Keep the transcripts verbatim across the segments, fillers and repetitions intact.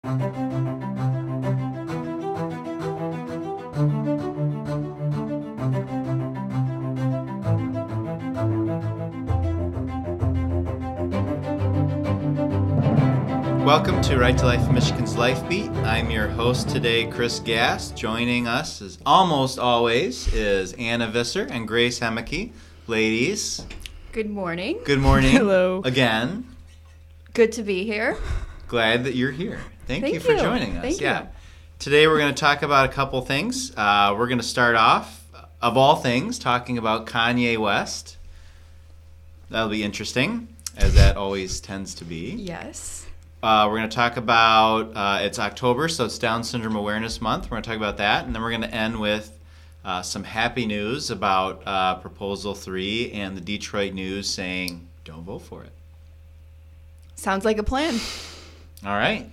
Welcome to Right to Life, Michigan's Life Beat. I'm your host today, Chris Gass. Joining us, as almost always, is Anna Visser and Grace Hemeke. Ladies. Good morning. Good morning. Hello. Again. Good to be here. Glad that you're here. Thank, Thank you for you. joining us. Thank yeah. you. Today we're going to talk about a couple things. Uh, we're going to start off, of all things, talking about Kanye West. That'll be interesting, as that always tends to be. Yes. Uh, we're going to talk about, uh, it's October, so it's Down Syndrome Awareness Month. We're going to talk about that, and then we're going to end with uh, some happy news about uh, Proposal three and the Detroit News saying, don't vote for it. Sounds like a plan. All right.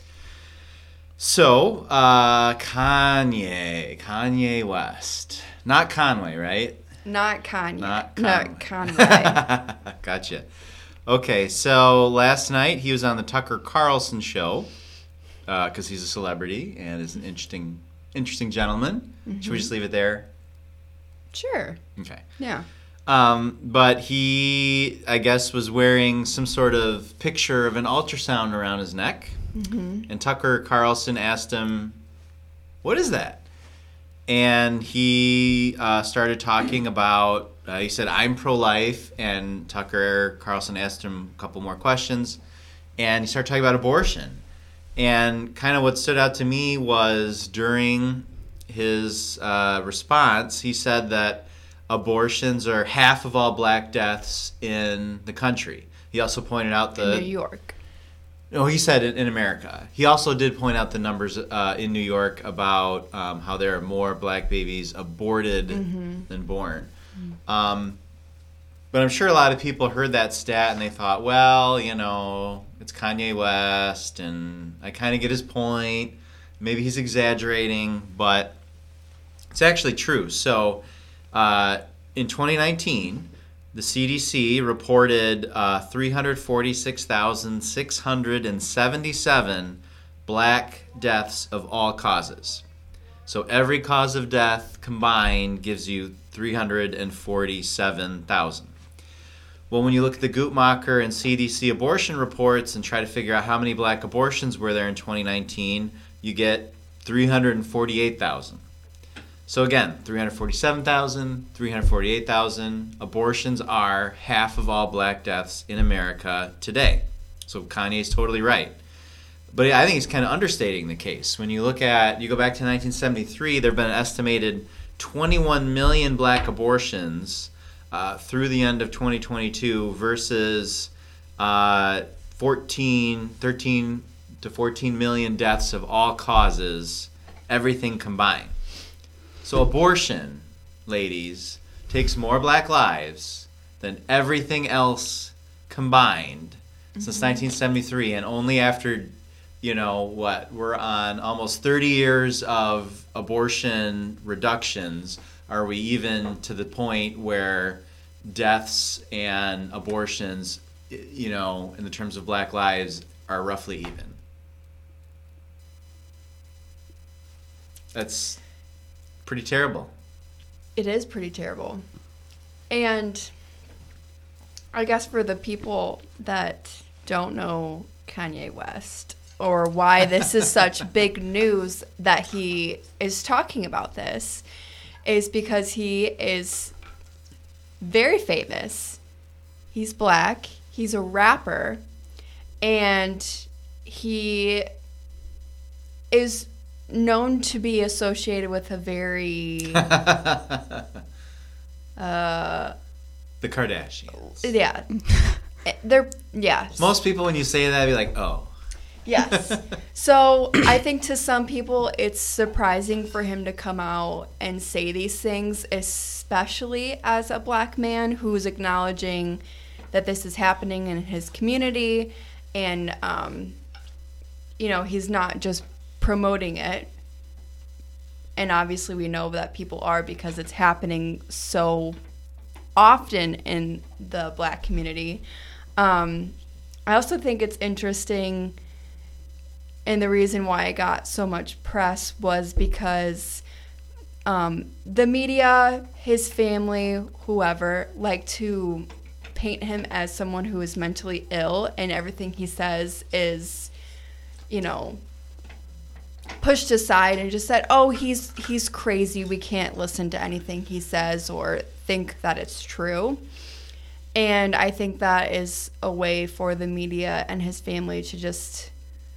So, uh, Kanye, Kanye West. Not Conway, right? Not Kanye. Not Not Conway. Conway. Gotcha. Okay, so last night he was on the Tucker Carlson show because uh, he's a celebrity and is an interesting, interesting gentleman. Mm-hmm. Should we just leave it there? Sure. Okay. Yeah. Um, but he, I guess, was wearing some sort of picture of an ultrasound around his neck. Mm-hmm. And Tucker Carlson asked him, "What is that?" And he uh, started talking about, uh, he said, "I'm pro-life," and Tucker Carlson asked him a couple more questions, and he started talking about abortion. And kind of what stood out to me was during his uh, response, he said that abortions are half of all black deaths in the country. He also pointed out the... In New York. No, he said it in America. He also did point out the numbers uh, in New York about um, how there are more black babies aborted mm-hmm. than born. Mm-hmm. Um, but I'm sure a lot of people heard that stat and they thought, well, you know, it's Kanye West and I kind of get his point. Maybe he's exaggerating, but it's actually true. So uh, in twenty nineteen... the C D C reported uh, three hundred forty-six thousand six hundred seventy-seven black deaths of all causes. So every cause of death combined gives you three hundred forty-seven thousand. Well, when you look at the Guttmacher and C D C abortion reports and try to figure out how many black abortions were there in twenty nineteen, you get three hundred forty-eight thousand. So again, three hundred forty-seven thousand, three hundred forty-eight thousand. Abortions are half of all black deaths in America today. So Kanye's totally right. But I think he's kind of understating the case. When you look at, you go back to nineteen seventy-three, there have been an estimated twenty-one million black abortions uh, through the end of twenty twenty-two versus uh, fourteen, thirteen to fourteen million deaths of all causes, everything combined. So abortion, ladies, takes more black lives than everything else combined mm-hmm. since nineteen seventy-three. And only after, you know, what, we're on almost thirty years of abortion reductions are we even to the point where deaths and abortions, you know, in the terms of black lives, are roughly even. That's... pretty terrible. It is pretty terrible. And I guess for the people that don't know Kanye West or why this is such big news that he is talking about this is because he is very famous. He's black. He's a rapper. And he is known to be associated with a very uh the Kardashians. Yeah. They're yeah. Most people when you say that be like, "Oh." Yes. So, I think to some people it's surprising for him to come out and say these things, especially as a black man who's acknowledging that this is happening in his community and um you know, he's not just promoting it. And obviously we know that people are because it's happening so often in the black community. Um, I also think it's interesting and the reason why it got so much press was because um, the media, his family, whoever, like to paint him as someone who is mentally ill, and everything he says is, you know, pushed aside and just said, oh, he's he's crazy. We can't listen to anything he says or think that it's true. And I think that is a way for the media and his family to just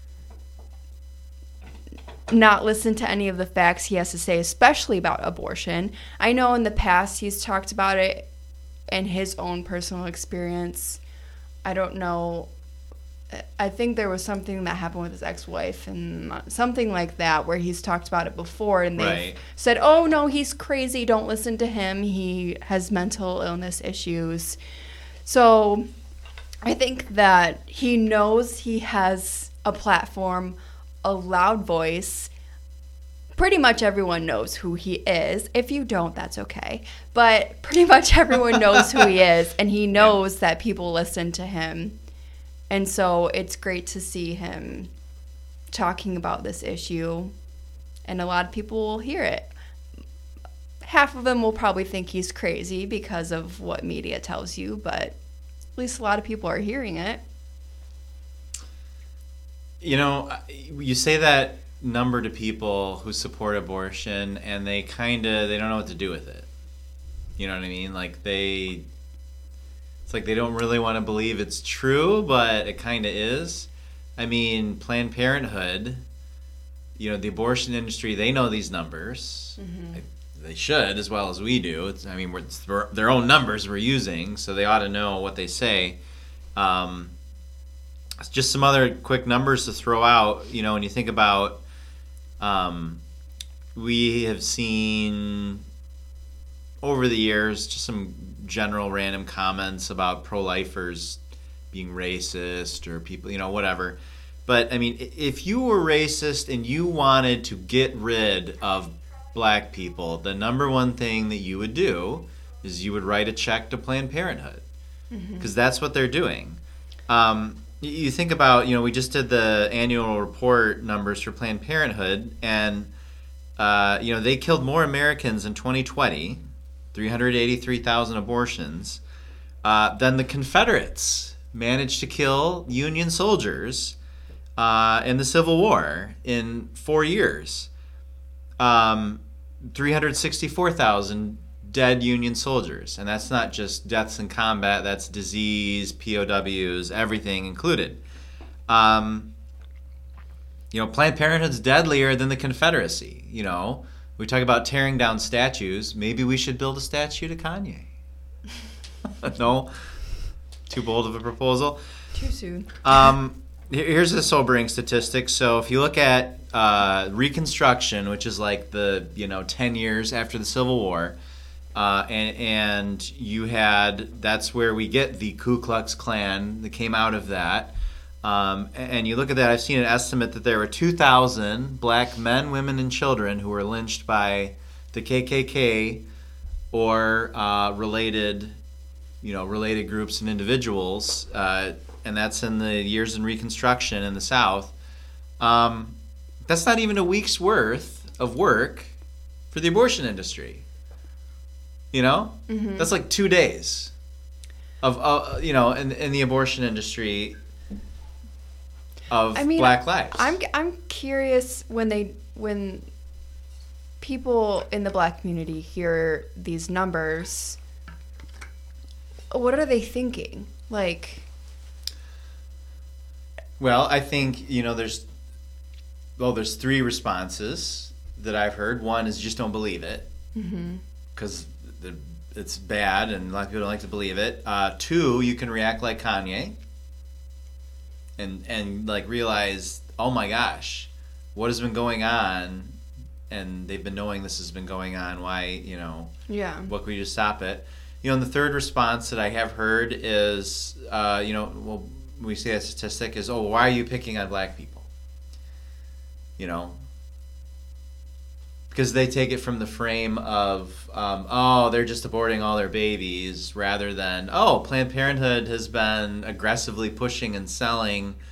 not listen to any of the facts he has to say, especially about abortion. I know in the past he's talked about it in his own personal experience. I don't know. I think there was something that happened with his ex-wife and something like that where he's talked about it before, and they Right. said, oh, no, he's crazy. Don't listen to him. He has mental illness issues. So I think that he knows he has a platform, a loud voice. Pretty much everyone knows who he is. If you don't, that's okay. But pretty much everyone knows who he is, and he knows yeah. that people listen to him. And so it's great to see him talking about this issue, and a lot of people will hear it. Half of them will probably think he's crazy because of what media tells you, but at least a lot of people are hearing it. You know, you say that number to people who support abortion, and they kind of, they don't know what to do with it. You know what I mean? Like, they... It's like they don't really want to believe it's true, but it kind of is. I mean, Planned Parenthood, you know, the abortion industry, they know these numbers. Mm-hmm. They should, as well as we do. It's, I mean, we're, it's their own numbers we're using, so they ought to know what they say. Um, just some other quick numbers to throw out. You know, when you think about, um, we have seen over the years just some general random comments about pro-lifers being racist or people, you know, whatever. But, I mean, if you were racist and you wanted to get rid of black people, the number one thing that you would do is you would write a check to Planned Parenthood. Because mm-hmm. that's what they're doing. Um, you think about, you know, we just did the annual report numbers for Planned Parenthood, and, uh, you know, they killed more Americans in twenty twenty, three hundred eighty-three thousand abortions, uh, than the Confederates managed to kill Union soldiers uh, in the Civil War in four years. Um, three hundred sixty-four thousand dead Union soldiers. And that's not just deaths in combat, that's disease, P O Ws, everything included. Um, you know, Planned Parenthood's deadlier than the Confederacy, you know. We talk about tearing down statues. Maybe we should build a statue to Kanye. No? Too bold of a proposal? Too soon. Um, here's a sobering statistic. So if you look at uh, Reconstruction, which is like the, you know, ten years after the Civil War, uh, and, and you had, that's where we get the Ku Klux Klan that came out of that. Um, and you look at that, I've seen an estimate that there were two thousand black men, women, and children who were lynched by the K K K or uh, related, you know, related groups and individuals, uh, and that's in the years in Reconstruction in the South. Um, that's not even a week's worth of work for the abortion industry. You know, mm-hmm. that's like two days of, uh, you know, in, in the abortion industry. Of I mean, black lives. I'm I'm curious when they when people in the black community hear these numbers, what are they thinking? Like, well, I think, you know, there's well, there's three responses that I've heard. One is just don't believe it because mm-hmm. it's bad and a lot of people don't like to believe it. Uh, two, you can react like Kanye. And, and like realize, oh my gosh, what has been going on? And they've been knowing this has been going on. Why, you know, yeah. what can we just stop it? You know, and the third response that I have heard is, uh, you know, well, we say that statistic is, oh, why are you picking on black people? You know, because they take it from the frame of, um, oh, they're just aborting all their babies, rather than, oh, Planned Parenthood has been aggressively pushing and selling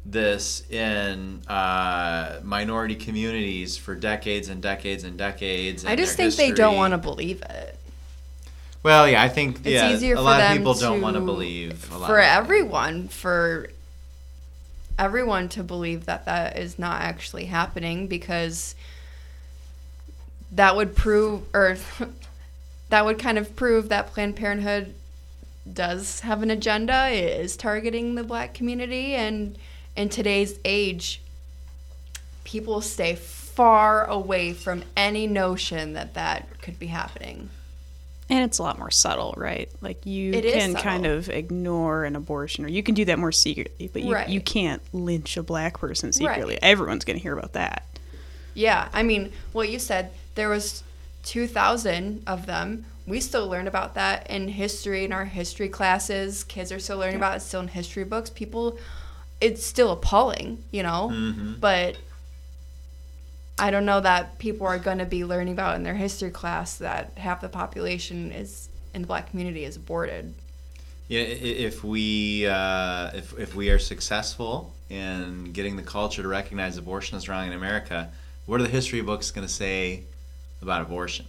this in uh, minority communities for decades and decades and decades. I just think history. They don't want to believe it. Well, yeah, I think it's yeah, easier a for lot them of people to, don't want to believe. A lot for of everyone, for everyone to believe that that is not actually happening, because that would prove, or that would kind of prove that Planned Parenthood does have an agenda. It is targeting the Black community, and in today's age, people stay far away from any notion that that could be happening. And it's a lot more subtle, right? Like you it can kind of ignore an abortion, or you can do that more secretly, but you, right. you can't lynch a Black person secretly. Right. Everyone's going to hear about that. Yeah, I mean, what you said, there was two thousand of them. We still learn about that in history, in our history classes. Kids are still learning yeah. about it, still in history books. People, it's still appalling, you know? Mm-hmm. But I don't know that people are going to be learning about in their history class that half the population is in the Black community is aborted. Yeah, if we uh, if if we are successful in getting the culture to recognize abortion is wrong in America, what are the history books going to say about abortion?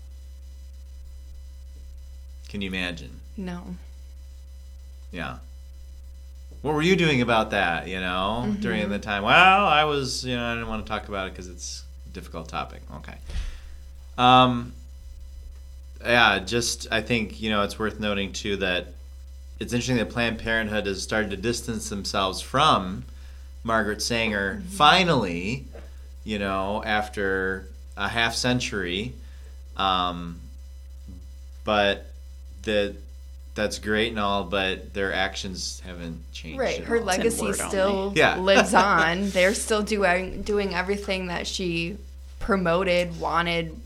Can you imagine? No. Yeah. What were you doing about that, you know, mm-hmm. during the time? Well, I was, you know, I didn't want to talk about it because it's a difficult topic. Okay. Um, yeah, just, I think, you know, it's worth noting, too, that it's interesting that Planned Parenthood has started to distance themselves from Margaret Sanger, mm-hmm. finally, you know, after a half century. Um, but the... That's great and all, but their actions haven't changed. Right, at her all. legacy still yeah. lives on. They're still doing doing everything that she promoted, wanted,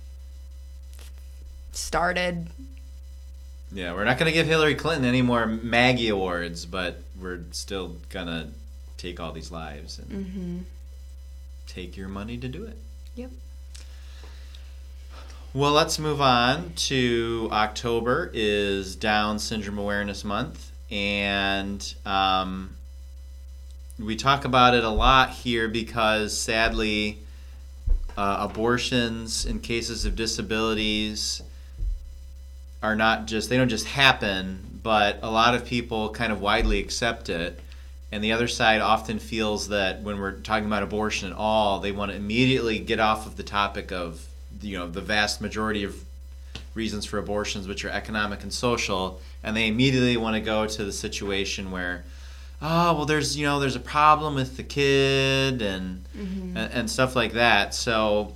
started. Yeah, we're not going to give Hillary Clinton any more Maggie awards, but we're still going to take all these lives and mm-hmm. take your money to do it. Yep. Well, let's move on to October is Down Syndrome Awareness Month, and um, we talk about it a lot here because, sadly, uh, abortions in cases of disabilities are not just, they don't just happen, but a lot of people kind of widely accept it, and the other side often feels that when we're talking about abortion at all, they want to immediately get off of the topic of, you know, the vast majority of reasons for abortions, which are economic and social, and they immediately want to go to the situation where, oh, well, there's, you know, there's a problem with the kid and mm-hmm. and, and stuff like that. So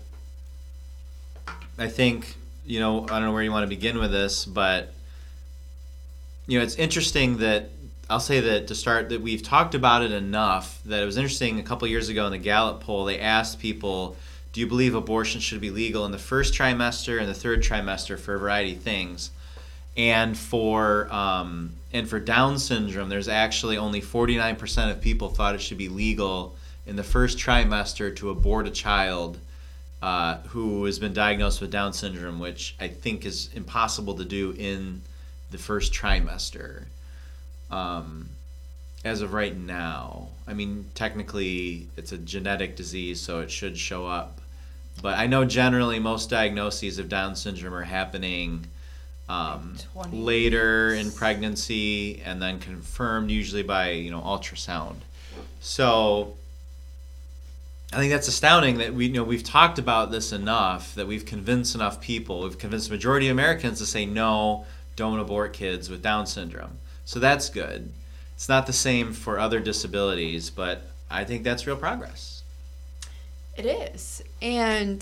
I think, you know, I don't know where you want to begin with this, but, you know, it's interesting that, I'll say that to start, that we've talked about it enough that it was interesting a couple years ago in the Gallup poll, they asked people, do you believe abortion should be legal in the first trimester and the third trimester for a variety of things? And for um, and for Down syndrome, there's actually only forty-nine percent of people thought it should be legal in the first trimester to abort a child uh, who has been diagnosed with Down syndrome, which I think is impossible to do in the first trimester. Um, as of right now, I mean, technically it's a genetic disease, so it should show up. But I know generally most diagnoses of Down syndrome are happening um, later in pregnancy and then confirmed usually by, you know, ultrasound. So I think that's astounding that we, you know, we've talked about this enough, that we've convinced enough people, we've convinced the majority of Americans to say no, don't abort kids with Down syndrome. So that's good. It's not the same for other disabilities, but I think that's real progress. It is. And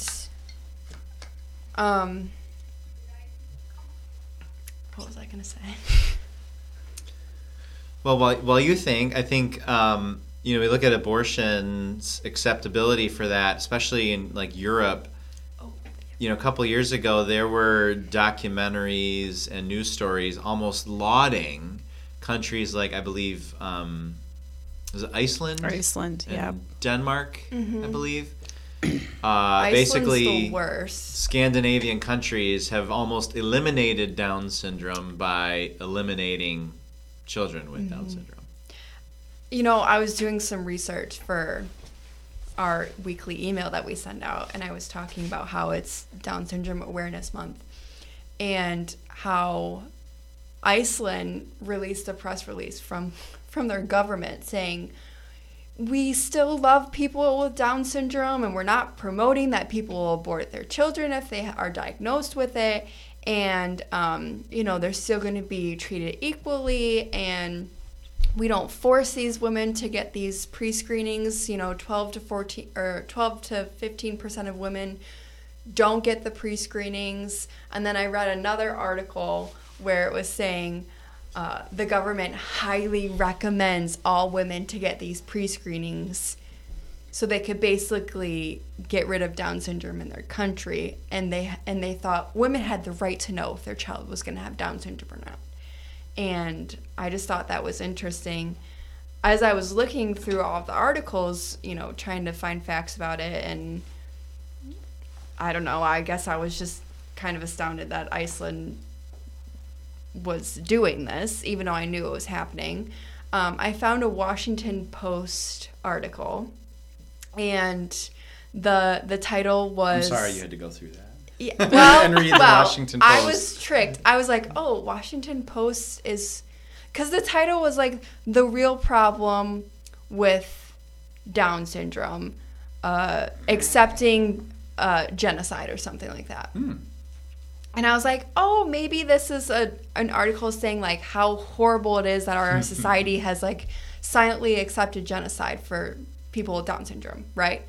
um what was I going to say? Well, while, while you think, I think um, you know, we look at abortion's acceptability for that, especially in like Europe. Oh. You know, a couple of years ago there were documentaries and news stories almost lauding countries like, I believe, um, was it Iceland? Iceland, yeah. Denmark, mm-hmm. I believe. Uh, Iceland's basically, the worst. Scandinavian countries have almost eliminated Down syndrome by eliminating children with mm-hmm. Down syndrome. you know, I was doing some research for our weekly email that we send out, and I was talking about how it's Down Syndrome Awareness Month and how Iceland released a press release from, from their government saying, we still love people with Down syndrome, and we're not promoting that people will abort their children if they are diagnosed with it. And, um, you know, they're still going to be treated equally. And we don't force these women to get these pre-screenings. You know, twelve to fourteen or twelve to fifteen percent of women don't get the pre-screenings. And then I read another article where it was saying, Uh, the government highly recommends all women to get these pre-screenings so they could basically get rid of Down syndrome in their country. And they and they thought women had the right to know if their child was going to have Down syndrome or not. And I just thought that was interesting. As I was looking through all of the articles, you know, trying to find facts about it, and I don't know, I guess I was just kind of astounded that Iceland was doing this, even though I knew it was happening. Um, I found a Washington Post article, and the the title was... I'm sorry you had to go through that. Yeah, well, and read the well, Washington Post. I was tricked. I was like, oh, Washington Post is... Because the title was like, the real problem with Down syndrome, uh, accepting uh, genocide or something like that. Hmm. And I was like, oh, maybe this is a an article saying, like, how horrible it is that our society has, like, silently accepted genocide for people with Down syndrome, right?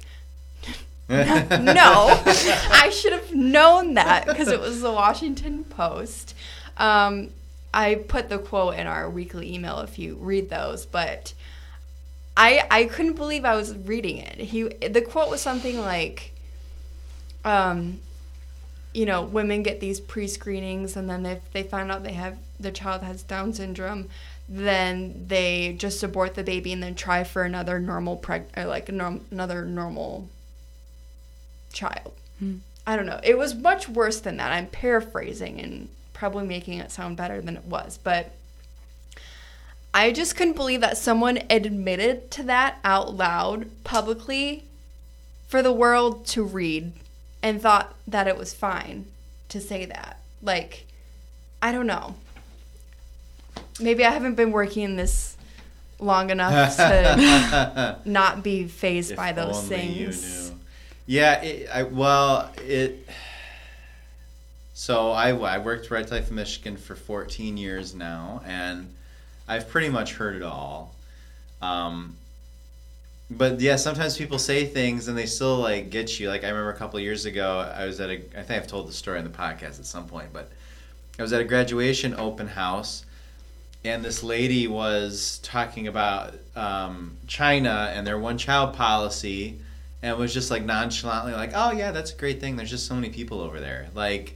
No. I should have known that because it was the Washington Post. Um, I put the quote in our weekly email if you read those, but I I couldn't believe I was reading it. He The quote was something like... Um, you know, women get these pre-screenings, and then if they find out they have the child has Down syndrome, then they just abort the baby and then try for another normal preg or like a norm another normal child. Hmm. I don't know. It was much worse than that. I'm paraphrasing and probably making it sound better than it was, but I just couldn't believe that someone admitted to that out loud publicly for the world to read. And thought that it was fine to say that. Like, I don't know. Maybe I haven't been working in this long enough to not be fazed if by those only things. You knew. Yeah, it, I, well, it... So I, I worked Red Life Michigan for fourteen years now, and I've pretty much heard it all. Um... But yeah, sometimes people say things and they still like get you. Like I remember a couple of years ago, I was at a, I think I've told the story on the podcast at some point, but I was at a graduation open house, and this lady was talking about um, China and their one-child policy, and was just like nonchalantly like, oh yeah, that's a great thing. There's just so many people over there. Like,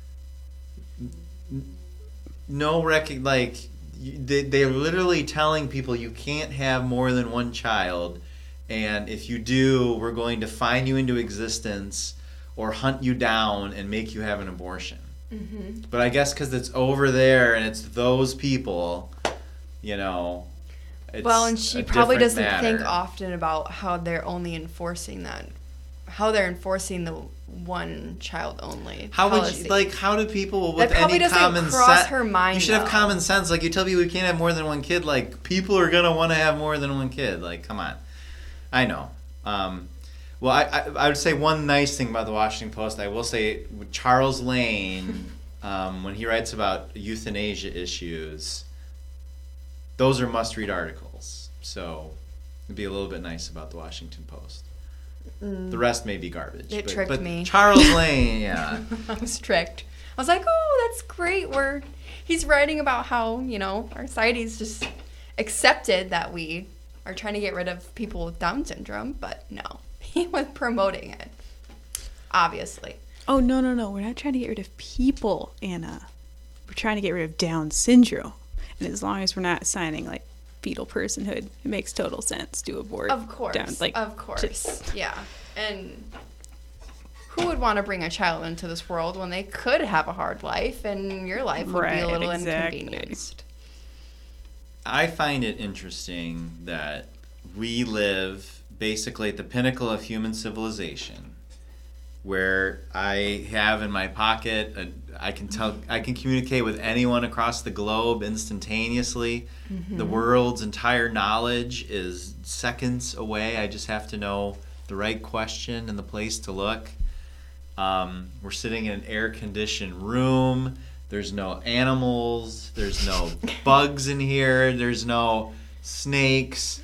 no rec, like they, they're literally telling people you can't have more than one child. And if you do, we're going to fine you into existence or hunt you down and make you have an abortion. Mm-hmm. But I guess because it's over there and it's those people, you know, it's well, and she probably doesn't matter. think often about how they're only enforcing that, how they're enforcing the one child only How policy. would you, like, how do people with that probably any doesn't common cross sense? her mind, You should have though. common sense. Like, you tell people you can't have more than one kid. Like, people are going to want to have more than one kid. Like, come on. I know. Um, well, I, I I would say one nice thing about the Washington Post. I will say with Charles Lane, um, when he writes about euthanasia issues, those are must-read articles. So it'd be a little bit nice about the Washington Post. Mm. The rest may be garbage. It but, tricked but me. Charles Lane, yeah. I was tricked. I was like, oh, that's great. We're he's writing about how, you know, our society's just accepted that we are trying to get rid of people with Down syndrome, but no, he was promoting it, obviously. Oh, no, no, no. We're not trying to get rid of people, Anna. We're trying to get rid of Down syndrome. And as long as we're not signing, like, fetal personhood, it makes total sense to abort. Of course. Down, like, of course. Just... Yeah. And who would want to bring a child into this world when they could have a hard life and your life would right, be a little exactly. inconvenienced? I find it interesting that we live basically at the pinnacle of human civilization, where I have in my pocket, a, I can tell, I can communicate with anyone across the globe instantaneously. Mm-hmm. The world's entire knowledge is seconds away. I just have to know the right question and the place to look. Um, we're sitting in an air-conditioned room. There's no animals. There's no bugs in here. There's no snakes.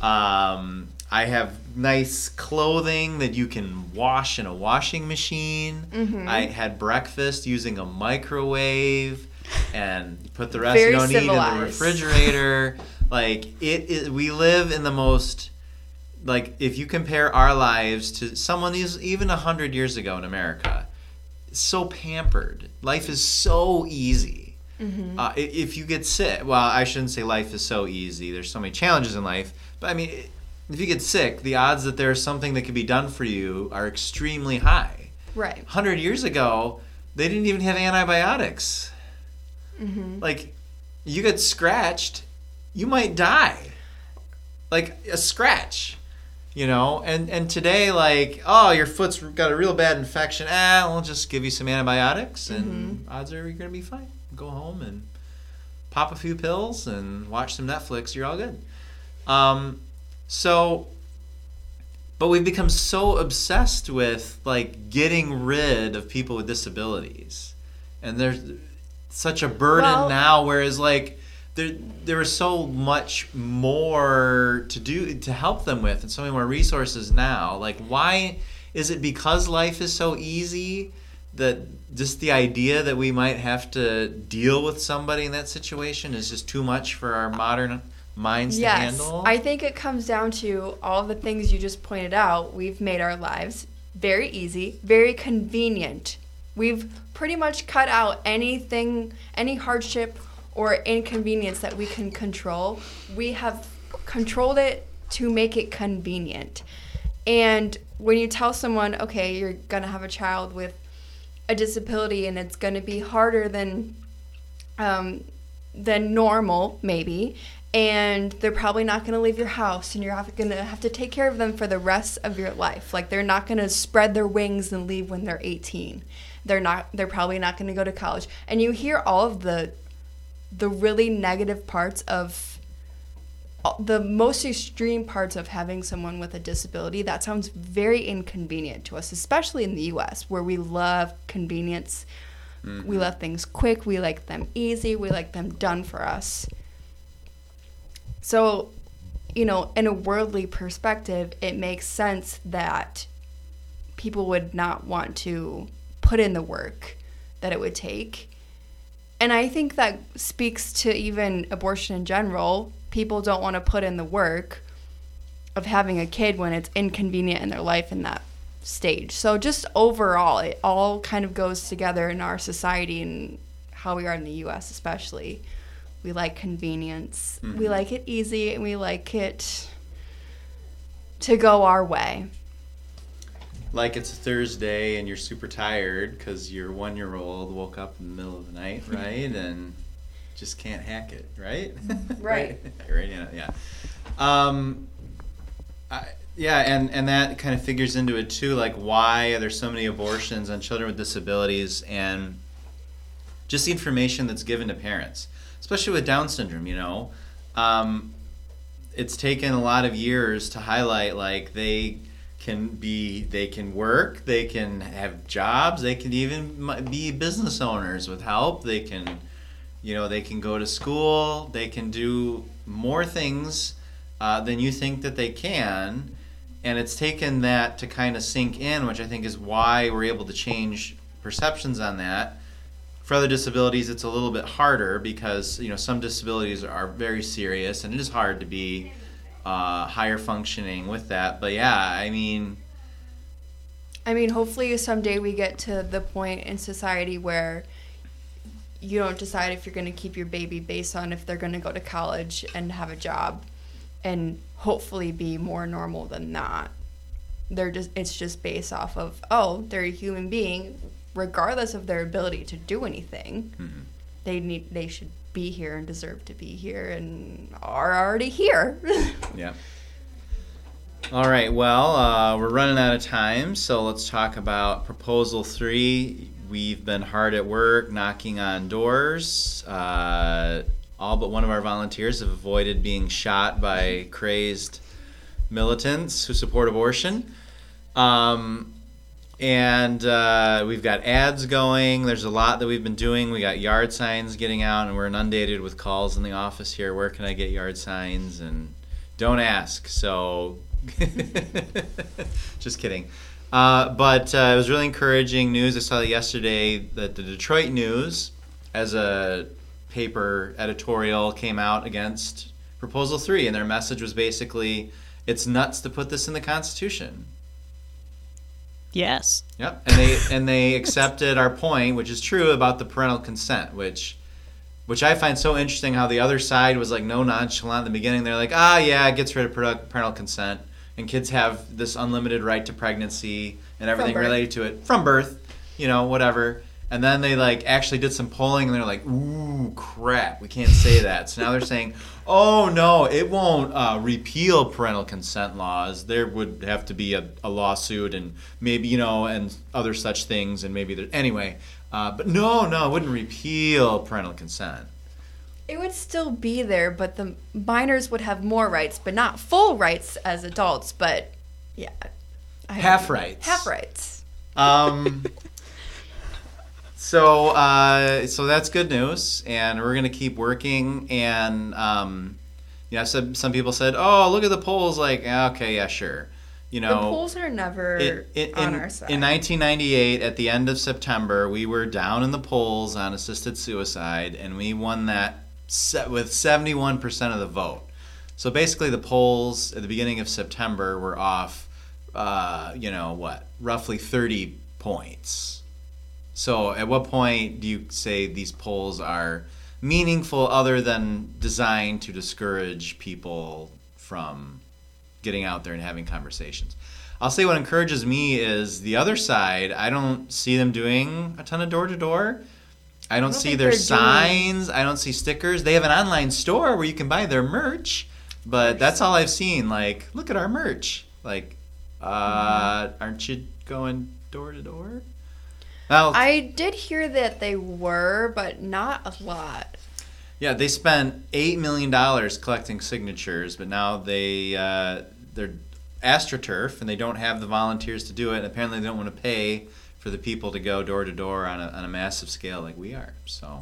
Um, I have nice clothing that you can wash in a washing machine. Mm-hmm. I had breakfast using a microwave, and put the rest Very you don't civilized. eat in the refrigerator. Like it is, we live in the most. Like if you compare our lives to someone who's even a hundred years ago in America. So pampered. Life is so easy. Mm-hmm. Uh, if you get sick, well, I shouldn't say life is so easy. There's so many challenges in life. But I mean, if you get sick, the odds that there's something that can be done for you are extremely high. Right. one hundred years ago, they didn't even have antibiotics. Mm-hmm. Like, you get scratched, you might die. Like, a scratch. You know, and, and today, like, oh, your foot's got a real bad infection. Ah, we'll just give you some antibiotics, and mm-hmm. odds are you're going to be fine. Go home and pop a few pills and watch some Netflix. You're all good. Um, so, but we've become so obsessed with, like, getting rid of people with disabilities. And there's such a burden well, now, whereas, like, There, there is so much more to do to help them with, and so many more resources now. Like, why is it because life is so easy that just the idea that we might have to deal with somebody in that situation is just too much for our modern minds yes, to handle? I think it comes down to all the things you just pointed out. We've made our lives very easy, very convenient. We've pretty much cut out anything, any hardship or inconvenience that we can control. We have controlled it to make it convenient. And when you tell someone, okay, you're going to have a child with a disability and it's going to be harder than um, than normal, maybe, and they're probably not going to leave your house, and you're going to have to take care of them for the rest of your life. Like, they're not going to spread their wings and leave when they're eighteen. They're not. They're probably not going to go to college. And you hear all of the the really negative parts of the most extreme parts of having someone with a disability. That sounds very inconvenient to us, especially in the U S, where we love convenience. Mm-hmm. We love things quick. We like them easy. We like them done for us. So, you know, in a worldly perspective, it makes sense that people would not want to put in the work that it would take. And I think that speaks to even abortion in general. People don't want to put in the work of having a kid when it's inconvenient in their life in that stage. So just overall, it all kind of goes together in our society and how we are in the U S especially. We like convenience. Mm-hmm. We like it easy, and we like it to go our way. Like it's Thursday and you're super tired because your one-year-old woke up in the middle of the night, right? And just can't hack it, right? Right. right. Yeah. Yeah. Um, I, yeah, and, and that kind of figures into it too. Like, why are there so many abortions on children with disabilities, and just the information that's given to parents, especially with Down syndrome. You know, um, it's taken a lot of years to highlight like they. Can be they can work, they can have jobs, they can even be business owners with help, they can you know they can go to school, they can do more things uh, than you think that they can. And it's taken that to kind of sink in, which I think is why we're able to change perceptions on that. For other disabilities, it's a little bit harder because you know some disabilities are very serious, and it is hard to be Uh, higher functioning with that. But yeah, I mean I mean hopefully someday we get to the point in society where you don't decide if you're going to keep your baby based on if they're going to go to college and have a job, and hopefully be more normal than that. They're just it's just based off of, oh, they're a human being regardless of their ability to do anything. Mm-hmm. they need they should be here and deserve to be here and are already here. Yeah. All right. Well, uh, we're running out of time, so let's talk about Proposal Three. We've been hard at work knocking on doors. Uh, all but one of our volunteers have avoided being shot by crazed militants who support abortion. Um, and uh, we've got ads going. There's a lot that we've been doing. We got yard signs getting out, and we're inundated with calls in the office here. Where can I get yard signs? And don't ask. So, just kidding. Uh, but uh, it was really encouraging news. I saw that yesterday that the Detroit News, as a paper editorial, came out against Proposal Three, and their message was basically, it's nuts to put this in the Constitution. Yes. Yep, and they and they accepted our point, which is true about the parental consent, which which I find so interesting. How the other side was like no nonchalant in the beginning. They're like, ah, yeah, it gets rid of parental consent, and kids have this unlimited right to pregnancy and everything related to it from birth, you know, whatever. And then they like actually did some polling, and they're like, ooh, crap, we can't say that. So now they're saying, oh no, it won't uh, repeal parental consent laws. There would have to be a, a lawsuit and maybe, you know, and other such things, and maybe there anyway. Uh, but no, no, it wouldn't repeal parental consent. It would still be there, but the minors would have more rights, but not full rights as adults. But yeah, I half rights. Half rights. Um. So, uh, so that's good news, and we're gonna keep working. And um, you know, some some people said, "Oh, look at the polls." Like, okay, yeah, sure. You know, the polls are never it, it, on in, our side. In nineteen ninety-eight, at the end of September, we were down in the polls on assisted suicide, and we won that set with seventy-one percent of the vote. So basically, the polls at the beginning of September were off, uh, you know, what, roughly thirty points. So at what point do you say these polls are meaningful other than designed to discourage people from getting out there and having conversations? I'll say what encourages me is the other side. I don't see them doing a ton of door-to-door. I don't, I don't see their signs. Doing... I don't see stickers. They have an online store where you can buy their merch, but that's all I've seen. Like, look at our merch. Like, uh, mm-hmm. aren't you going door-to-door? Well, I did hear that they were, but not a lot. Yeah, they spent eight million dollars collecting signatures, but now they, uh, they're AstroTurf, and they don't have the volunteers to do it, and apparently they don't want to pay for the people to go door-to-door on a, on a massive scale like we are. So,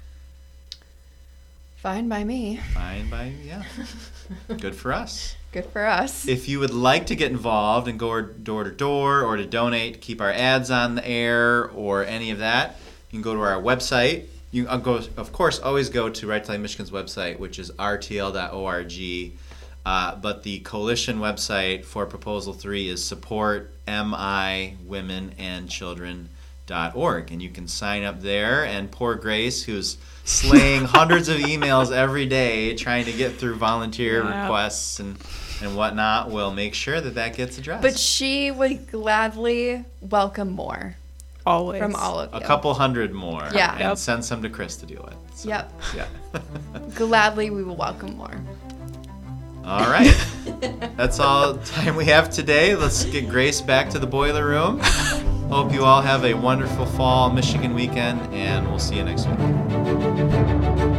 fine by me. Fine by, yeah. Good for us. Good for us. If you would like to get involved and go door to door or to donate, keep our ads on the air or any of that, you can go to our website. You can go, of course, always go to Right to Life Michigan's website, which is r t l dot org. Uh, but the coalition website for Proposal Three is support m i women and children dot org, and you can sign up there. And poor Grace, who's slaying hundreds of emails every day trying to get through volunteer yeah. requests and, and whatnot, will make sure that that gets addressed. But she would gladly welcome more. Always. From all of you. A couple hundred more. Yeah. And yep. send some to Chris to do it. So, yep. Yeah. Gladly we will welcome more. All right. That's all the time we have today. Let's get Grace back to the boiler room. Hope you all have a wonderful fall Michigan weekend, and we'll see you next week.